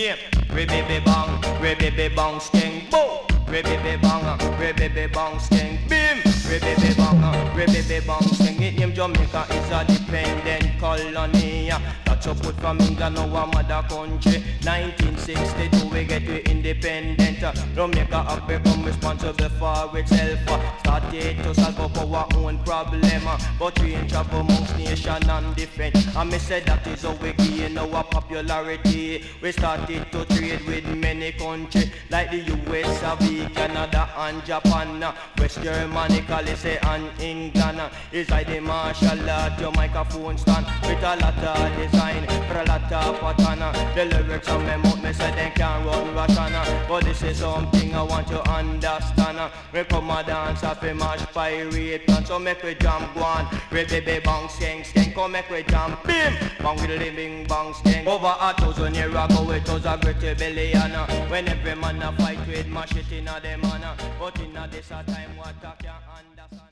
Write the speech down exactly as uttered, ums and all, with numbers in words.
Yeah, re-baby bang, re-baby bang, sting, boom. Re-baby bang, re-baby bang, sting, beam. Re-baby bang, re-baby bang, sting. It name Jamaica is a dependent colony. That's a put from England, our mother country. nineteen sixty-two we get we independent. Jamaica have become responsible for itself. Started to solve up our own problem, but we ain't travel amongst nation and defend. And me say that is how we gain our popularity. We started to trade with many countries like the U S, Canada and Japan. West Germany, Calais and England. It's like the martial art, your microphone stand with a lot of design, for a lot of pattern. The lyrics on me mouth, me say they can't run Russian. But this is something I want to understand. We come a dance up a mash pirate plan. So make we jump one, re-baby bang skeng skeng. Come make we jump bim, bang with the living bang skeng. Over a thousand years ago it was a great rebellion. When every man a fight with mash it in a dem man. But in a this a time what I can't understand.